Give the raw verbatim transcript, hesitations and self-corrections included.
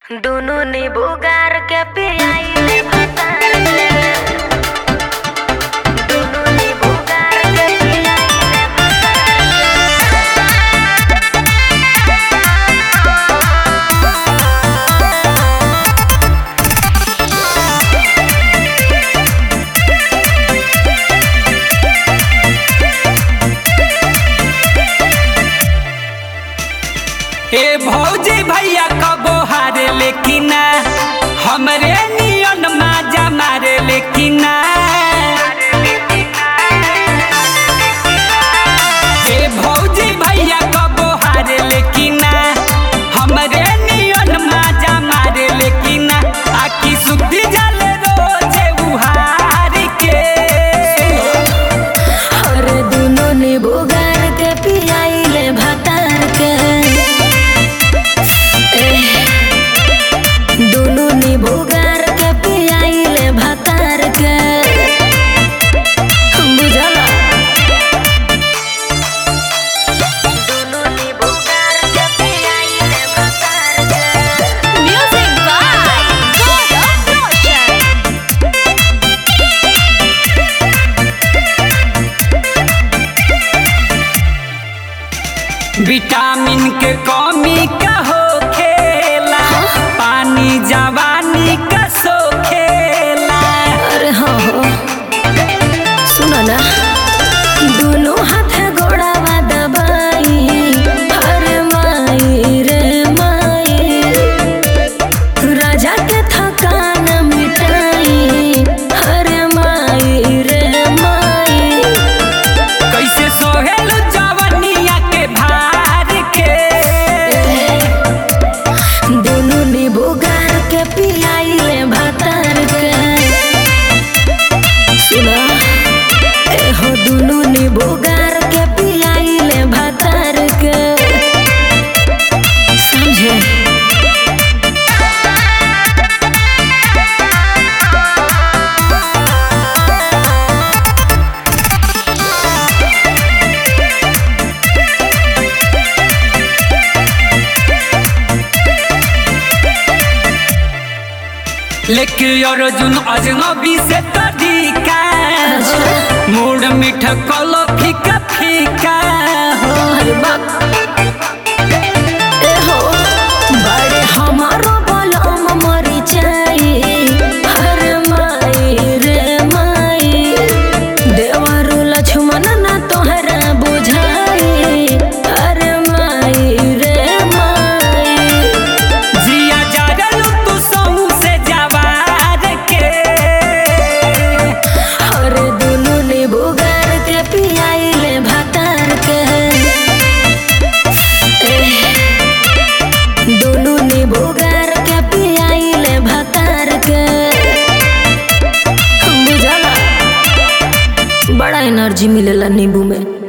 दुनु नींबू गार के पियाइले भतार के। दुनु नींबू गार के पियाइले ए भौजी भैया कबो हारे लेकिन हमरे नियन माजा मारे लेकिन ए भौजी भैया कबो हारे लेकिन हमरे नियन माजा मारे लेकिन आखी सुधी जाले रोजे उहार के। अरे दुनु नींबू गार के पियाइले भतार के। दुनु नींबू गार के पियाइले भतार के। बुझला दुनु नींबू गार के पियाइले भतार के। Music by god of Roshan. Vitamin के कमी का होखेला पानी जवानी का सोखेला। अरे हाँ हो सुनो ना दुनु हाथ गोड़ावा दबाई अरे माई रे माई राजा के थकान मिटाई अरे माई रे माई। कैसे सोहेल जवनिया के भार के। दुनु नींबू गार के पियाइले भतार के। सुना ए हो दुनु नींबू गार के पियाइले भतार के। समझे लेके अर्जुन अजनबी से तरीका मूड मीठ कलो फीका फीका हो। अरे बाप ए हो बड़े हमारो बलम मरी जाई अरे माई रे माई देवरु लक्ष्मण ना तोहरा बुझाई अरे माई रे माई। जिया जारल तू सहू से जवार के। अरे दुनु नींबू गार के पियाइले भतार के। दुनु नींबू गार के पियाइले भतार के। बुझला बड़ा एनर्जी मिलेला नींबू में।